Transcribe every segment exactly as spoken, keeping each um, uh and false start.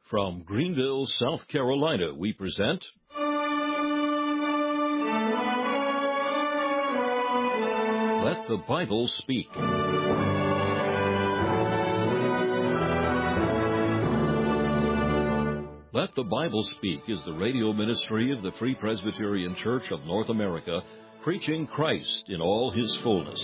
From Greenville, South Carolina, we present Let the Bible Speak. Let the Bible Speak is the radio ministry of the Free Presbyterian Church of North America, preaching Christ in all His fullness.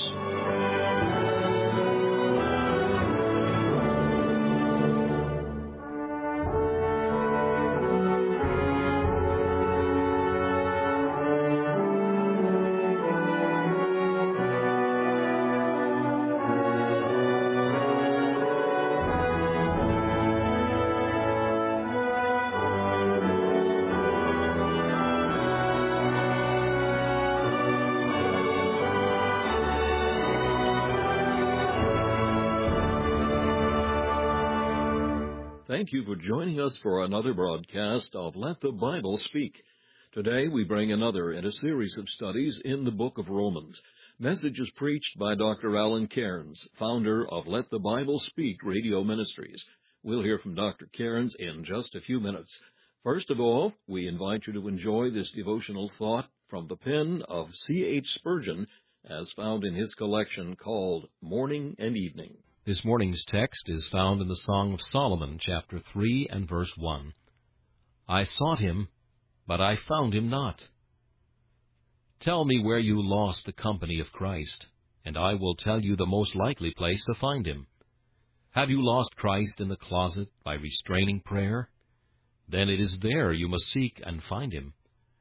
Thank you for joining us for another broadcast of Let the Bible Speak. Today we bring another in a series of studies in the book of Romans. Messages preached by Doctor Alan Cairns, founder of Let the Bible Speak Radio Ministries. We'll hear from Doctor Cairns in just a few minutes. First of all, we invite you to enjoy this devotional thought from the pen of C H Spurgeon, as found in his collection called Morning and Evening. This morning's text is found in the Song of Solomon, chapter three and verse one. I sought him, but I found him not. Tell me where you lost the company of Christ, and I will tell you the most likely place to find him. Have you lost Christ in the closet by restraining prayer? Then it is there you must seek and find him.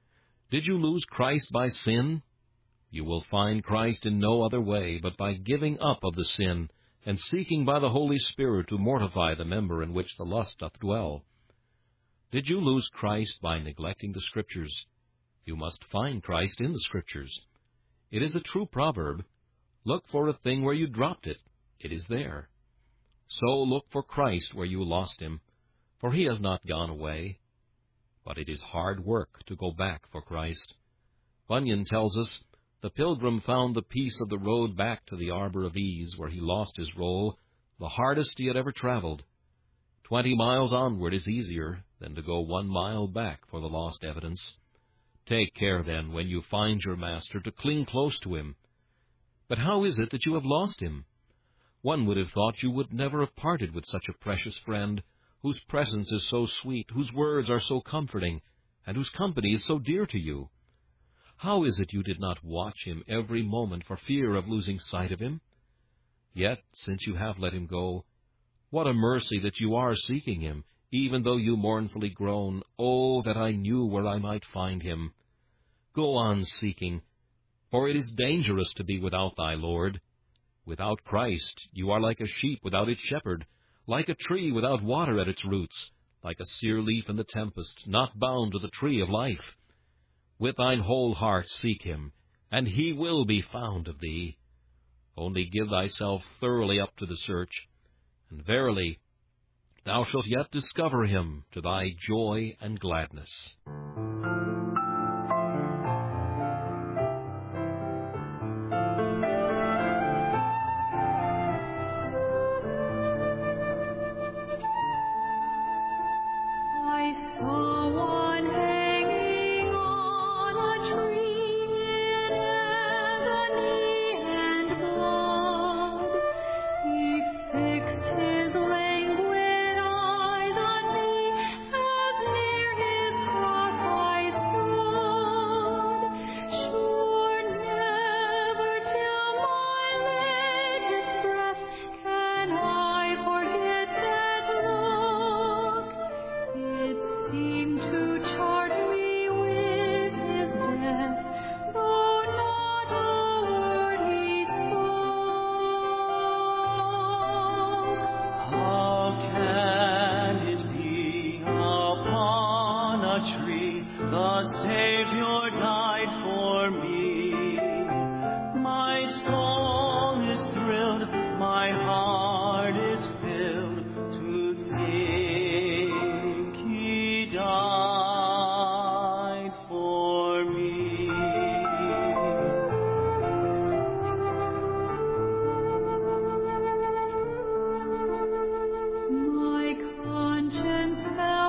Did you lose Christ by sin? You will find Christ in no other way but by giving up of the sin and seeking by the Holy Spirit to mortify the member in which the lust doth dwell. Did you lose Christ by neglecting the Scriptures? You must find Christ in the Scriptures. It is a true proverb, look for a thing where you dropped it, it is there. So look for Christ where you lost him, for he has not gone away. But it is hard work to go back for Christ. Bunyan tells us, the pilgrim found the peace of the road back to the arbor of ease, where he lost his roll, the hardest he had ever traveled. Twenty miles onward is easier than to go one mile back for the lost evidence. Take care, then, when you find your master, to cling close to him. But how is it that you have lost him? One would have thought you would never have parted with such a precious friend, whose presence is so sweet, whose words are so comforting, and whose company is so dear to you. How is it you did not watch him every moment for fear of losing sight of him? Yet, since you have let him go, what a mercy that you are seeking him, even though you mournfully groan, Oh, that I knew where I might find him. Go on seeking, for it is dangerous to be without thy Lord. Without Christ you are like a sheep without its shepherd, like a tree without water at its roots, like a sere leaf in the tempest, not bound to the tree of life. With thine whole heart seek him, and he will be found of thee. Only give thyself thoroughly up to the search, and verily thou shalt yet discover him to thy joy and gladness. My conscience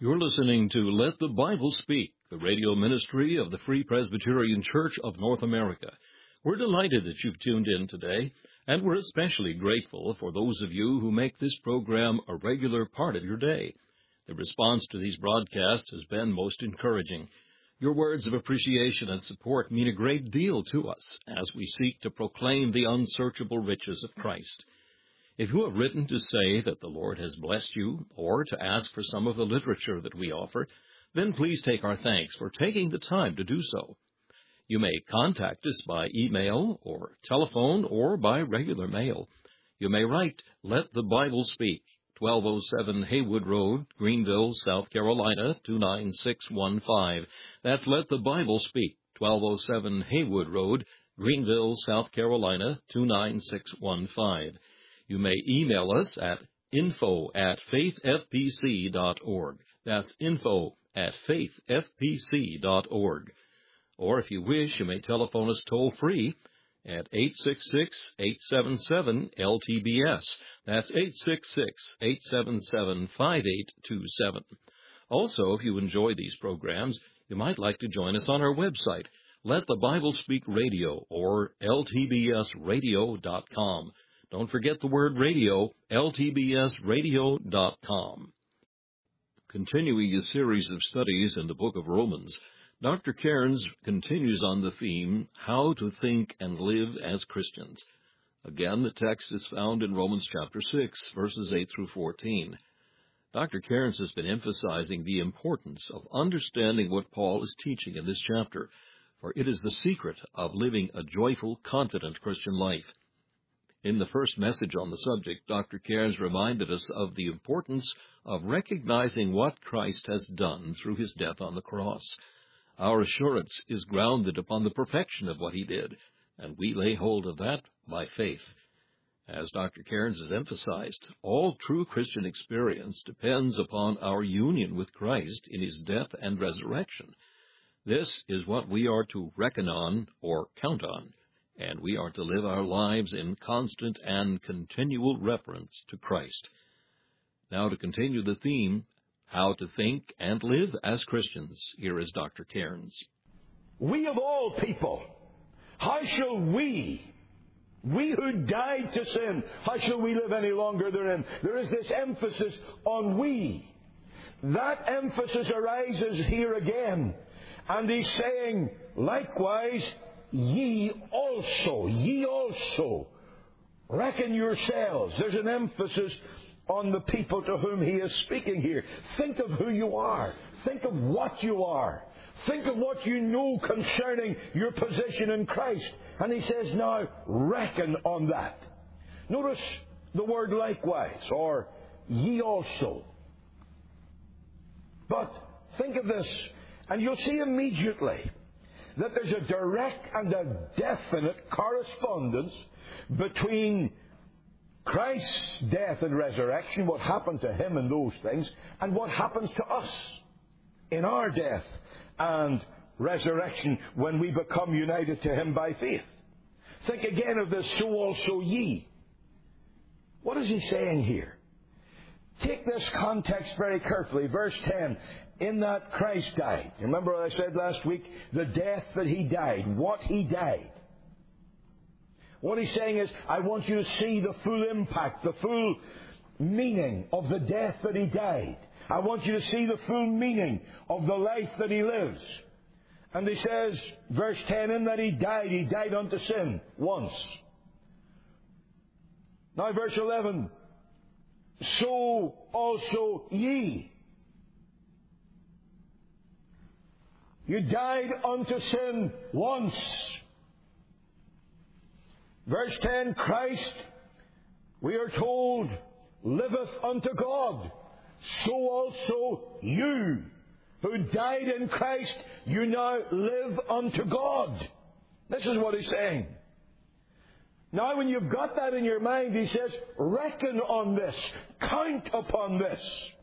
You're listening to Let the Bible Speak, the radio ministry of the Free Presbyterian Church of North America. We're delighted that you've tuned in today, and we're especially grateful for those of you who make this program a regular part of your day. The response to these broadcasts has been most encouraging. Your words of appreciation and support mean a great deal to us as we seek to proclaim the unsearchable riches of Christ. If you have written to say that the Lord has blessed you, or to ask for some of the literature that we offer, then please take our thanks for taking the time to do so. You may contact us by email or telephone or by regular mail. You may write, Let the Bible Speak, twelve oh seven Haywood Road, Greenville, South Carolina, two nine six one five. That's Let the Bible Speak, twelve oh seven Haywood Road, Greenville, South Carolina, two nine six one five. You may email us at info at faithfpc dot org. That's info at faithfpc dot org. Or if you wish, you may telephone us toll-free at eight six six, eight seven seven, L T B S. That's eight six six, eight seven seven, five eight two seven. Also, if you enjoy these programs, you might like to join us on our website, Let the Bible Speak Radio, or L T B S radio dot com. Don't forget the word radio, L T B S radio dot com. Continuing a series of studies in the book of Romans, Doctor Cairns continues on the theme, How to Think and Live as Christians. Again, the text is found in Romans chapter six, verses eight through fourteen. Doctor Cairns has been emphasizing the importance of understanding what Paul is teaching in this chapter, for it is the secret of living a joyful, confident Christian life. In the first message on the subject, Doctor Cairns reminded us of the importance of recognizing what Christ has done through his death on the cross. Our assurance is grounded upon the perfection of what he did, and we lay hold of that by faith. As Doctor Cairns has emphasized, all true Christian experience depends upon our union with Christ in his death and resurrection. This is what we are to reckon on or count on, and we are to live our lives in constant and continual reference to Christ. Now, to continue the theme, How to Think and Live as Christians, here is Doctor Cairns. We of all people, how shall we, we who died to sin, how shall we live any longer therein? There is this emphasis on we. That emphasis arises here again. And he's saying, likewise, ye also, ye also, reckon yourselves. There's an emphasis on the people to whom he is speaking here. Think of who you are. Think of what you are. Think of what you know concerning your position in Christ. And he says, now, reckon on that. Notice the word likewise, or ye also. But think of this, and you'll see immediately that there's a direct and a definite correspondence between Christ's death and resurrection, what happened to him and those things, and what happens to us in our death and resurrection when we become united to him by faith. Think again of this, so also ye. What is he saying here? Take this context very carefully. Verse ten, in that Christ died. Remember what I said last week? The death that he died, what he died. What he's saying is, I want you to see the full impact, the full meaning of the death that he died. I want you to see the full meaning of the life that he lives. And he says, verse ten, in that he died, he died unto sin once. Now verse eleven, so also ye. You died unto sin once. Verse ten, Christ, we are told, liveth unto God. So also you, who died in Christ, you now live unto God. This is what he's saying. Now when you've got that in your mind, he says, reckon on this, count upon this.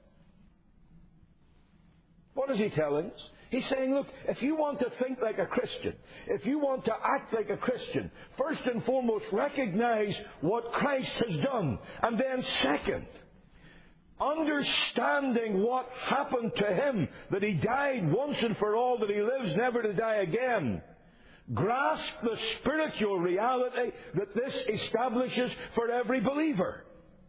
What is he telling us? He's saying, look, if you want to think like a Christian, if you want to act like a Christian, first and foremost, recognize what Christ has done. And then second, understanding what happened to him, that he died once and for all, that he lives never to die again, grasp the spiritual reality that this establishes for every believer.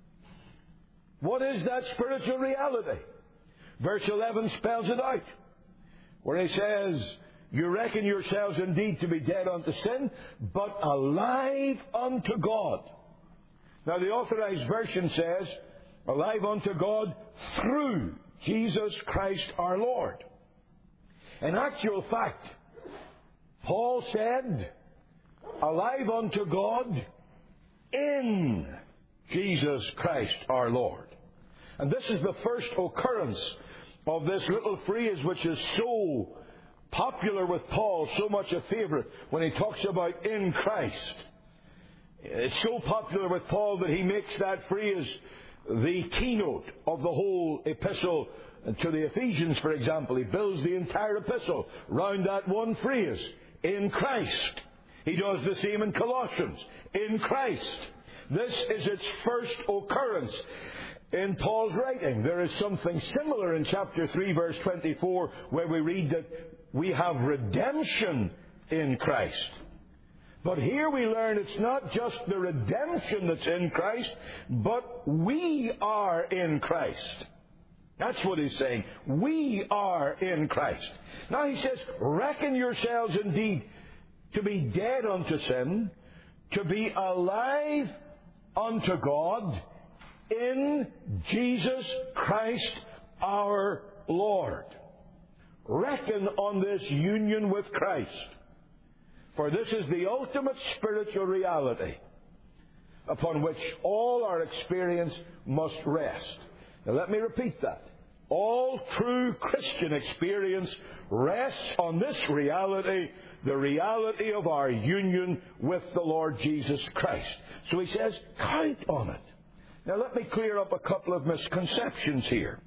What is that spiritual reality? Verse eleven spells it out, where he says, you reckon yourselves indeed to be dead unto sin, but alive unto God. Now the Authorized Version says, alive unto God through Jesus Christ our Lord. In actual fact, Paul said, alive unto God in Jesus Christ our Lord. And this is the first occurrence of this little phrase which is so popular with Paul, so much a favorite when he talks about in Christ. It's so popular with Paul that he makes that phrase the keynote of the whole epistle to the Ephesians, for example. He builds the entire epistle round that one phrase, in Christ. He does the same in Colossians, in Christ. This is its first occurrence in Paul's writing. There is something similar in chapter three, verse twenty-four, where we read that we have redemption in Christ. But here we learn it's not just the redemption that's in Christ, but we are in Christ. That's what he's saying. We are in Christ. Now he says, reckon yourselves indeed to be dead unto sin, to be alive unto God in Jesus Christ our Lord. Reckon on this union with Christ. For this is the ultimate spiritual reality upon which all our experience must rest. Now let me repeat that. All true Christian experience rests on this reality, the reality of our union with the Lord Jesus Christ. So he says, count on it. Now let me clear up a couple of misconceptions here.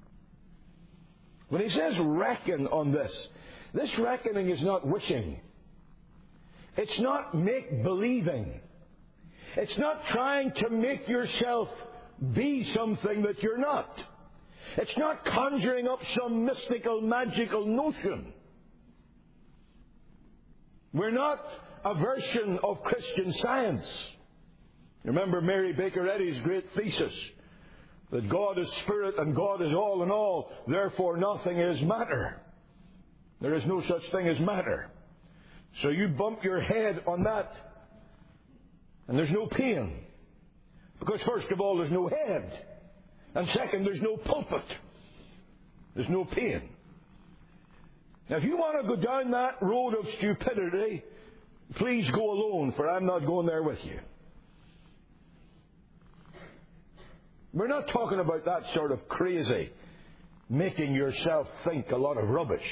When he says reckon on this, this reckoning is not wishing. It's not make-believing. It's not trying to make yourself be something that you're not. It's not conjuring up some mystical, magical notion. We're not a version of Christian Science. Remember Mary Baker Eddy's great thesis, that God is spirit and God is all in all, therefore nothing is matter. There is no such thing as matter. So you bump your head on that, and there's no pain. Because first of all, there's no head. And second, there's no pulpit. There's no pain. Now, if you want to go down that road of stupidity, please go alone, for I'm not going there with you. We're not talking about that sort of crazy, making yourself think a lot of rubbish.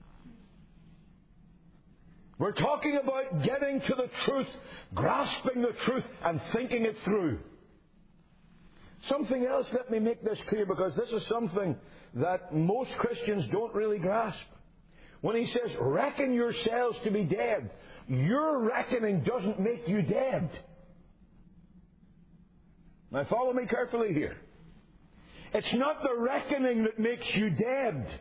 We're talking about getting to the truth, grasping the truth, and thinking it through. Something else, let me make this clear, because this is something that most Christians don't really grasp. When he says, reckon yourselves to be dead, your reckoning doesn't make you dead. Now follow me carefully here. It's not the reckoning that makes you dead.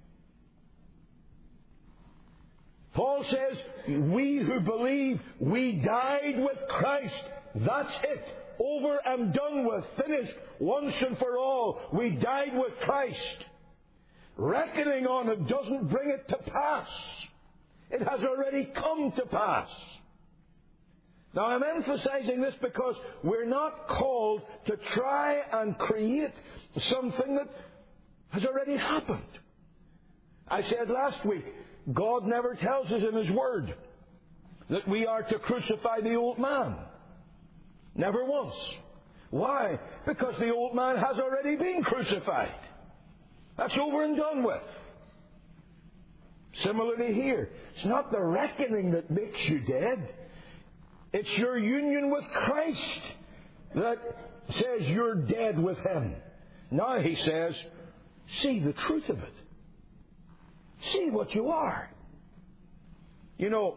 Paul says, we who believe, we died with Christ. That's it. Over and done with. Finished. Once and for all. We died with Christ. Reckoning on it doesn't bring it to pass. It has already come to pass. Now I'm emphasizing this because we're not called to try and create something that has already happened. I said last week, God never tells us in His Word that we are to crucify the old man. Never once. Why? Because the old man has already been crucified. That's over and done with. Similarly here, it's not the reckoning that makes you dead. It's your union with Christ that says you're dead with Him. Now he says, see the truth of it. See what you are. You know,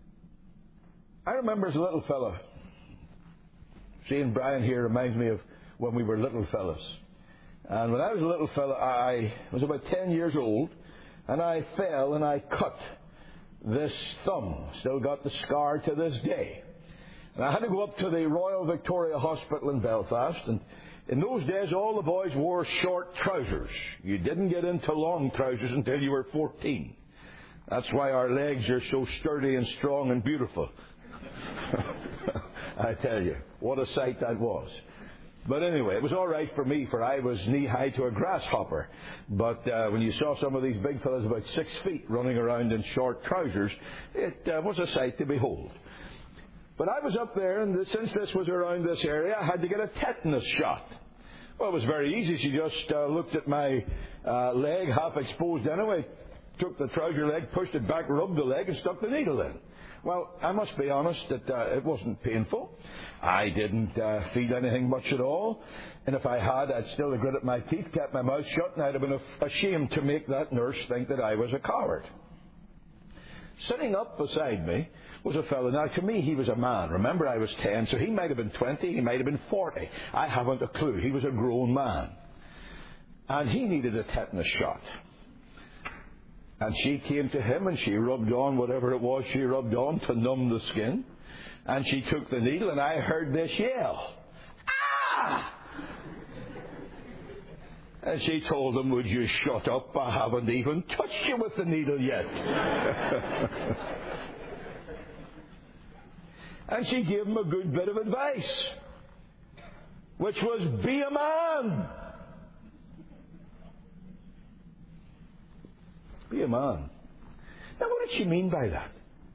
I remember as a little fellow, seeing Brian here reminds me of when we were little fellas. And when I was a little fella, I was about ten years old, and I fell and I cut this thumb. Still got the scar to this day. And I had to go up to the Royal Victoria Hospital in Belfast, and in those days all the boys wore short trousers. You didn't get into long trousers until you were fourteen. That's why our legs are so sturdy and strong and beautiful. I tell you, what a sight that was. But anyway, it was all right for me, for I was knee-high to a grasshopper. But uh, when you saw some of these big fellas about six feet running around in short trousers, it uh, was a sight to behold. But I was up there, and since this was around this area, I had to get a tetanus shot. Well, it was very easy. She just uh, looked at my uh, leg, half exposed anyway, took the trouser leg, pushed it back, rubbed the leg, and stuck the needle in. Well, I must be honest that uh, it wasn't painful. I didn't uh, feel anything much at all. And if I had, I'd still have gritted my teeth, kept my mouth shut, and I'd have been ashamed to make that nurse think that I was a coward. Sitting up beside me was a fellow. Now, to me, he was a man. Remember, I was ten, so he might have been twenty, he might have been forty. I haven't a clue. He was a grown man. And he needed a tetanus shot. And she came to him and she rubbed on whatever it was she rubbed on to numb the skin. And she took the needle, and I heard this yell. Ah! And she told him, would you shut up? I haven't even touched you with the needle yet. And she gave him a good bit of advice, which was, be a man. Be a man. Now, what did she mean by that?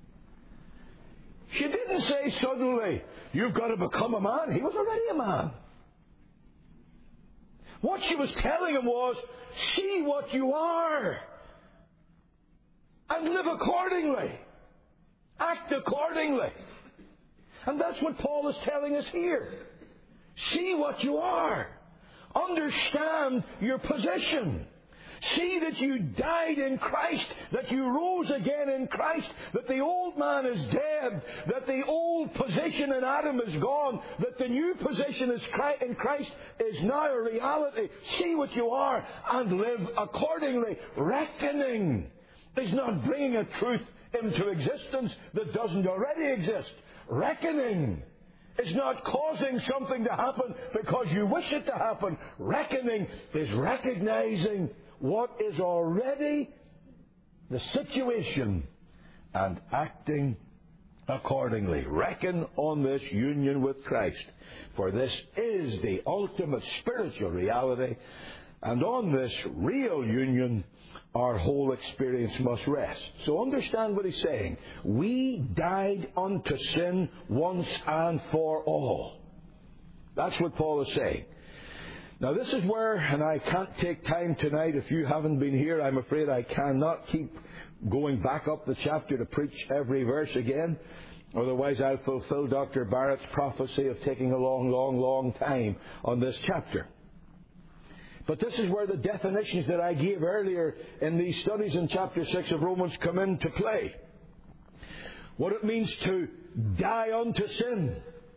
She didn't say suddenly, you've got to become a man. He was already a man. What she was telling him was, see what you are and live accordingly. Act accordingly. And that's what Paul is telling us here. See what you are. Understand your position. See that you died in Christ, that you rose again in Christ, that the old man is dead, that the old position in Adam is gone, that the new position in Christ is now a reality. See what you are and live accordingly. Reckoning is not bringing a truth into existence that doesn't already exist. Reckoning is not causing something to happen because you wish it to happen. Reckoning is recognizing what is already the situation and acting accordingly. Reckon on this union with Christ, for this is the ultimate spiritual reality, and on this real union our whole experience must rest. So understand what he's saying. We died unto sin once and for all. That's what Paul is saying. Now this is where, and I can't take time tonight, if you haven't been here, I'm afraid I cannot keep going back up the chapter to preach every verse again. Otherwise I'll fulfill Doctor Barrett's prophecy of taking a long, long, long time on this chapter. But this is where the definitions that I gave earlier in these studies in chapter six of Romans come into play. What it means to die unto sin.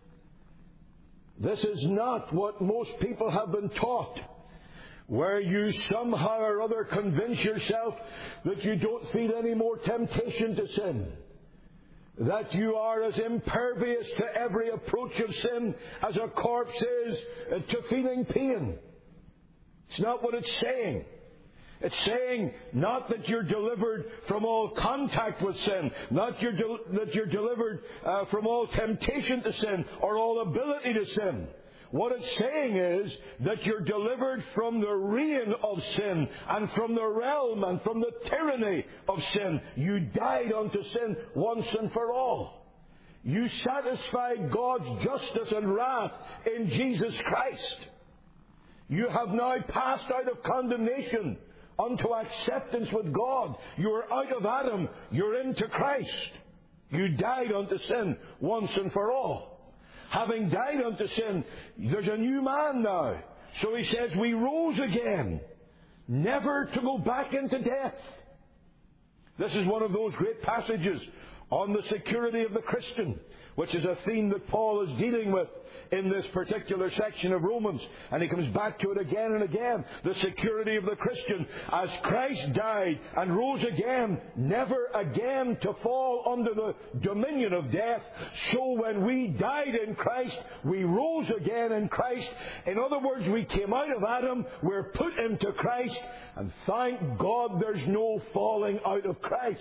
This is not what most people have been taught, where you somehow or other convince yourself that you don't feel any more temptation to sin, that you are as impervious to every approach of sin as a corpse is to feeling pain. It's not what it's saying. It's saying not that you're delivered from all contact with sin, not you're de- that you're delivered uh, from all temptation to sin or all ability to sin. What it's saying is that you're delivered from the reign of sin and from the realm and from the tyranny of sin. You died unto sin once and for all. You satisfied God's justice and wrath in Jesus Christ. You have now passed out of condemnation unto acceptance with God. You are out of Adam. You're into Christ. You died unto sin once and for all. Having died unto sin, there's a new man now. So he says, we rose again, never to go back into death. This is one of those great passages on the security of the Christian, which is a theme that Paul is dealing with in this particular section of Romans. And he comes back to it again and again. The security of the Christian. As Christ died and rose again, never again to fall under the dominion of death, so when we died in Christ, we rose again in Christ. In other words, we came out of Adam, we're put into Christ, and thank God there's no falling out of Christ.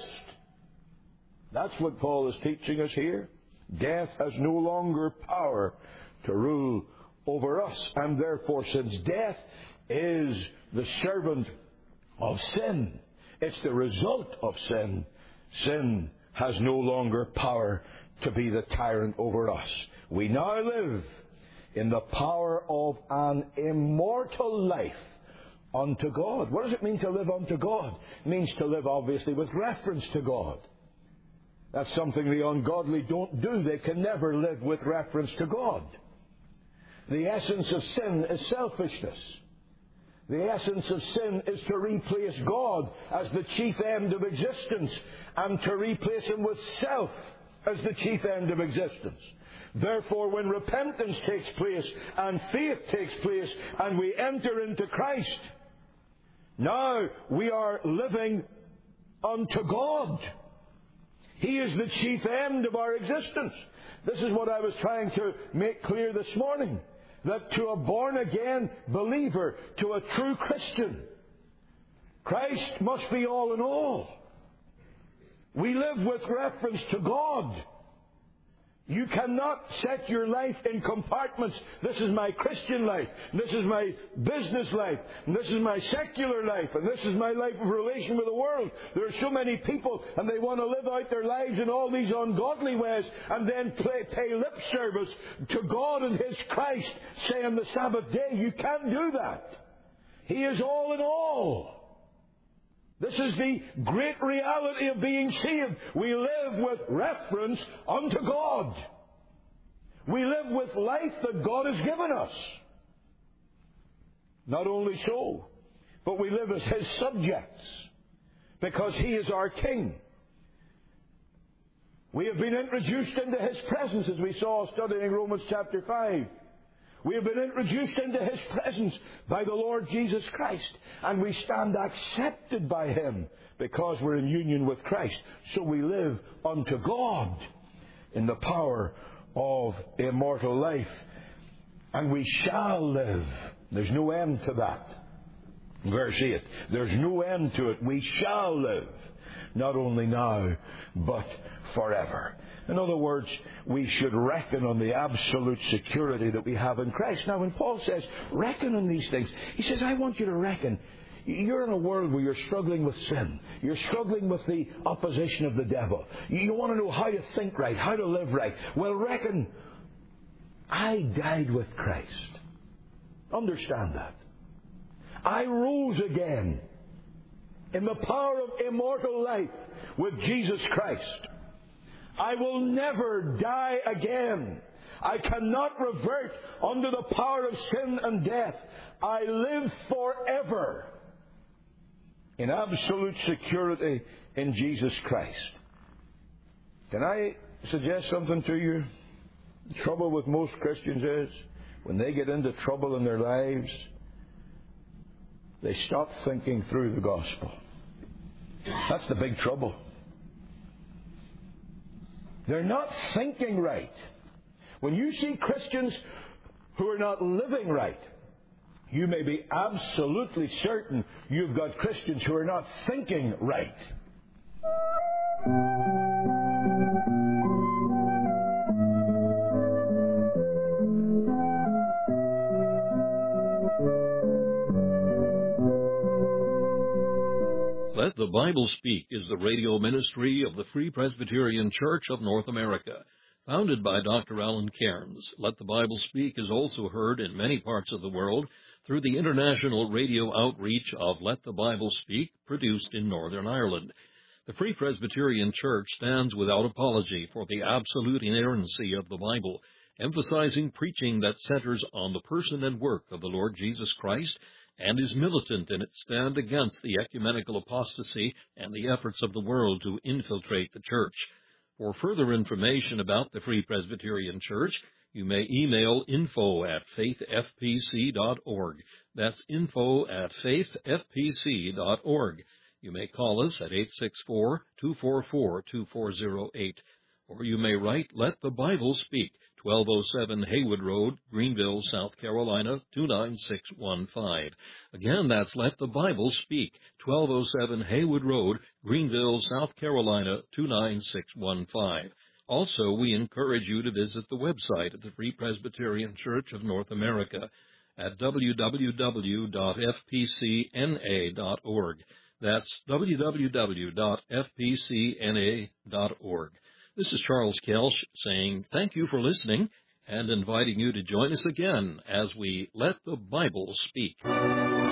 That's what Paul is teaching us here. Death has no longer power to rule over us. And therefore, since death is the servant of sin, it's the result of sin, sin has no longer power to be the tyrant over us. We now live in the power of an immortal life unto God. What does it mean to live unto God? It means to live, obviously, with reference to God. That's something the ungodly don't do. They can never live with reference to God. The essence of sin is selfishness. The essence of sin is to replace God as the chief end of existence and to replace Him with self as the chief end of existence. Therefore, when repentance takes place and faith takes place and we enter into Christ, now we are living unto God. He is the chief end of our existence. This is what I was trying to make clear this morning. That to a born-again believer, to a true Christian, Christ must be all in all. We live with reference to God. You cannot set your life in compartments. This is my Christian life. This is my business life. And this is my secular life. And this is my life of relation with the world. There are so many people and they want to live out their lives in all these ungodly ways and then play, pay lip service to God and His Christ, say on the Sabbath day. You can't do that. He is all in all. This is the great reality of being saved. We live with reference unto God. We live with life that God has given us. Not only so, but we live as His subjects because He is our King. We have been introduced into His presence, as we saw studying Romans chapter five. We have been introduced into His presence by the Lord Jesus Christ. And we stand accepted by Him because we're in union with Christ. So we live unto God in the power of immortal life. And we shall live. There's no end to that. Verse eight. There's no end to it. We shall live. Not only now, but forever. In other words, we should reckon on the absolute security that we have in Christ. Now, when Paul says, reckon on these things, he says, I want you to reckon. You're in a world where you're struggling with sin. You're struggling with the opposition of the devil. You want to know how to think right, how to live right. Well, reckon, I died with Christ. Understand that. I rose again in the power of immortal life with Jesus Christ. I will never die again. I cannot revert under the power of sin and death. I live forever in absolute security in Jesus Christ. Can I suggest something to you? The trouble with most Christians is when they get into trouble in their lives, they stop thinking through the gospel. That's the big trouble. They're not thinking right. When you see Christians who are not living right, you may be absolutely certain you've got Christians who are not thinking right. Let the Bible Speak is the radio ministry of the Free Presbyterian Church of North America. Founded by Doctor Alan Cairns, Let the Bible Speak is also heard in many parts of the world through the international radio outreach of Let the Bible Speak, produced in Northern Ireland. The Free Presbyterian Church stands without apology for the absolute inerrancy of the Bible, emphasizing preaching that centers on the person and work of the Lord Jesus Christ, and is militant in its stand against the ecumenical apostasy and the efforts of the world to infiltrate the church. For further information about the Free Presbyterian Church, you may email info at faith f p c dot org. That's info at faith f p c dot org. You may call us at eight six four, two four four, two four zero eight. Or you may write Let the Bible Speak, twelve oh seven Haywood Road, Greenville, South Carolina, two nine six one five. Again, that's Let the Bible Speak, twelve oh seven Haywood Road, Greenville, South Carolina, two nine six one five. Also, we encourage you to visit the website of the Free Presbyterian Church of North America at w w w dot f p c n a dot org. That's w w w dot f p c n a dot org. This is Charles Kelsch saying thank you for listening and inviting you to join us again as we Let the Bible Speak.